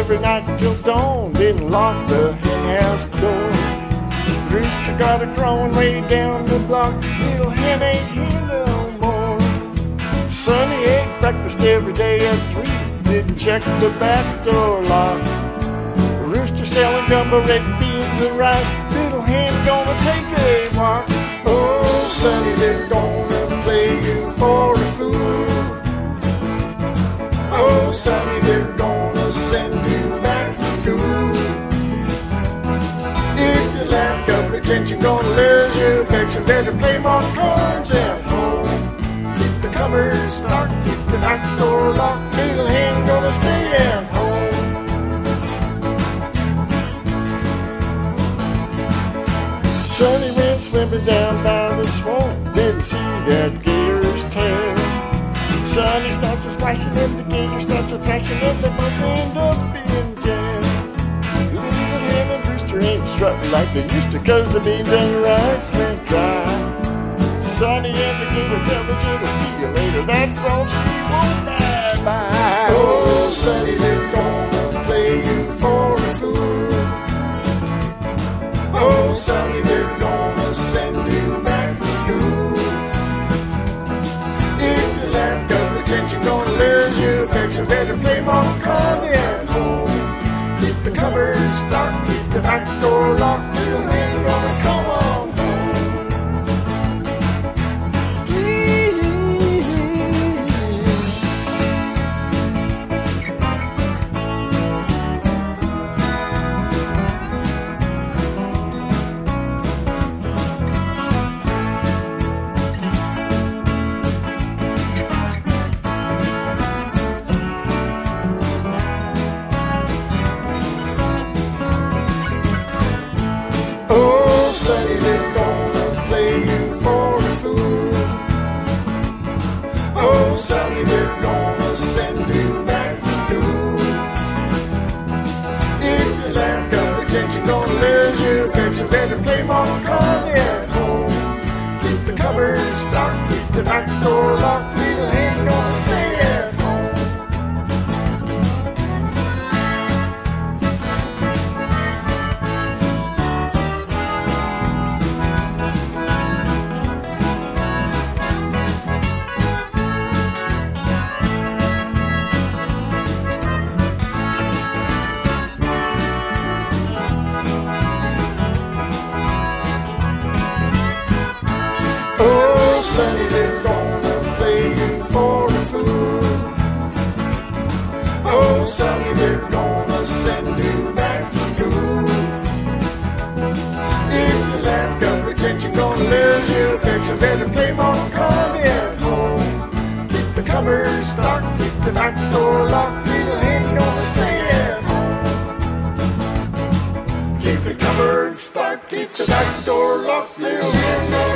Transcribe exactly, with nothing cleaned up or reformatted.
every night till dawn, didn't lock the hen house door. Rooster got a crowing way down the block, little hen ain't here no more. Sonny ate breakfast every day at three, didn't check the back door lock. Rooster selling gumbo, red beans and rice, little hen gonna take a walk. Oh, Sonny, they're gonna play you for a fool. Oh, Sonny, they're gonna send you back to school. If you lack of attention, gonna lose your affection, better play more cards at home. Keep the cupboard stocked, keep the back door locked, little hen gonna stay at home. Sonny went swimming down by the swamp, didn't see that gator's tail. Sonny starts a splashing and the gator starts a thrashing and they both end up in jail. Little hen and Rooster ain't strutting like they used to, cause the beans and the rice went dry. Sonny and the gator tell the gator, see you later, that's all she won't bye-bye. Oh, Sonny, they're gonna play you for a fool. Oh, Sonny, they're gonna send you back to school. If you lack of attention, gonna lose your affection, better play more cards at home. Keep the cupboard stocked, keep the back door locked, little hen gonna come on home. Oh, Sonny, they're gonna play you for a fool. Oh, Sonny, they're gonna send you back to school. If you lack of attention, gonna lose your affection, better play more cards at home. Keep the cupboard stocked, keep the back door locked, little hen gonna stay at home. Oh, Sonny, they're gonna play you for a fool. Oh, Sonny, they're gonna send you back to school. If you lack of attention, gonna lose your affection, better play more cards at home. Keep the cupboard stocked, keep the back door locked, little hen gonna stay at home. Keep the cupboard stocked, keep the back door locked, little hen gonna